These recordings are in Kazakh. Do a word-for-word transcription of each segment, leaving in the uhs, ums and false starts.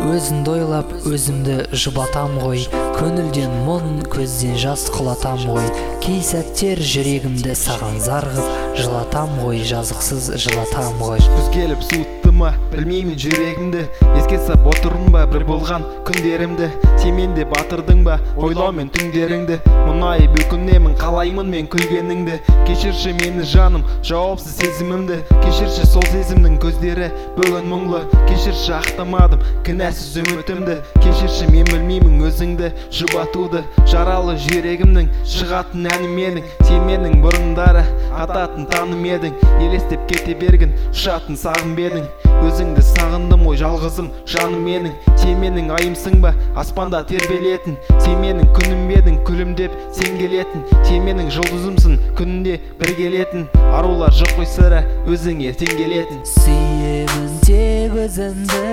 Өзіңді ойлап өзімді жұбатам ғой, көңілден мұң, көзден жас құлатам ғой. Кей сәттер жүрегімді саған зарғып, жылатам ғой, жазықсыз жылатам ғой. Күз келіп суытты ма, білмеймін жүрегімді, еске сап отырмын ба бір болған күндерімді. Сен менде батырдың ба, ойлаумен түндеріңді, мұңайып өкінемін, қалаймын мен күлгеніңді. Кешірші мені жаным, жауапсыз сезімімді, кешірші сол сезімнің көздері бүгін мұңлы. Кешірші ақтамадым кінәсіз үмітімді, кешірші мен білмеймін өзіңді жұбатуды. Жаралы жүрегімнің шығатын әні менің, сен менің бұрындары ататын таным едің. Елестеп кете бергін, ұшатын сағым бедің. Өзіңді сағындым ой жалғызым жаным менің. Сен менің айымсың ба аспанда тербелетін, сен менің күнім едің күлімдеп сен келетін. Сен менің жұлдызымсың күнінде бір келетін, арулар жоқ қой сірә өзің ертең келетін. Сүйемін тек өзіңді,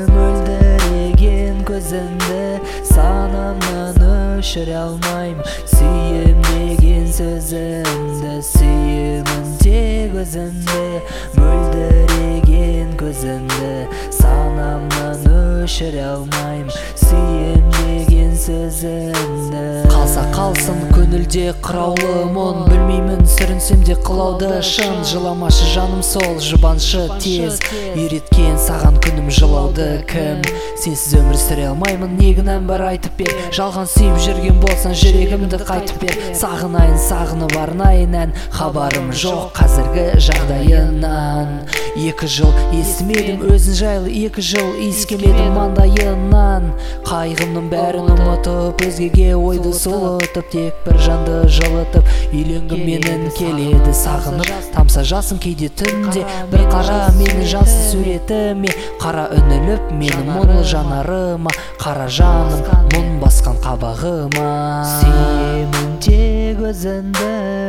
мөлдіреген көзіңді, санамнан өшіре алмайым. Сүйем деген сөзіңді, сүйемін тек өзіңді, мөлдіреген көзіңді, санамнан өшіре алмайым. Сүйем деген сөзіңді. Қалса қалсын көңілде қыраулы мұң, білмеймін сүрінсем де қылауды шын. Жыламашы жаным сол жұбаншы тез, үйреткен саған күнім жылауды кім? Сенсіз өмір сүре алмаймын, не кінәм бар айтып бер. Жалған сүйіп жүрген болсаң жүрегімді қайтып бер. Сағынайын сағынып арнайын ән, хабарым жоқ қазіргі жағдайынан. Екі жыл естімедім өзін жайлы, екі жыл иіскемедім маңдайынан. Қайғымның бәрін ұмытып, өзгеге ойды сұлытып, тек бір жанды жылытып, үйленгім менің келеді сағынып. Тамса жасым кейде түнде, бір қара менің жансыз суретіме, қара үніліп менің мұңлы жанарыма, қара жаным мұң басқан қабағыма. Сүйемін тек өзіңді,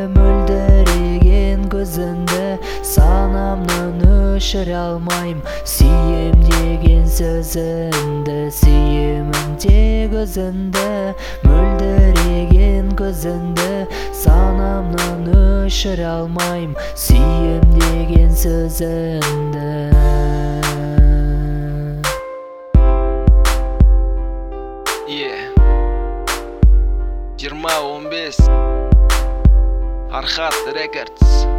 мөлдіреген көзіңді, санамнан өшіре алмайым. Сүйем деген сөзіңді, сүйемін тек өзіңді, мөлдіреген көзіңді, санамнан өшіре алмайым. Сүйем деген сөзіңді. жиырма он бес Архат Рекордс.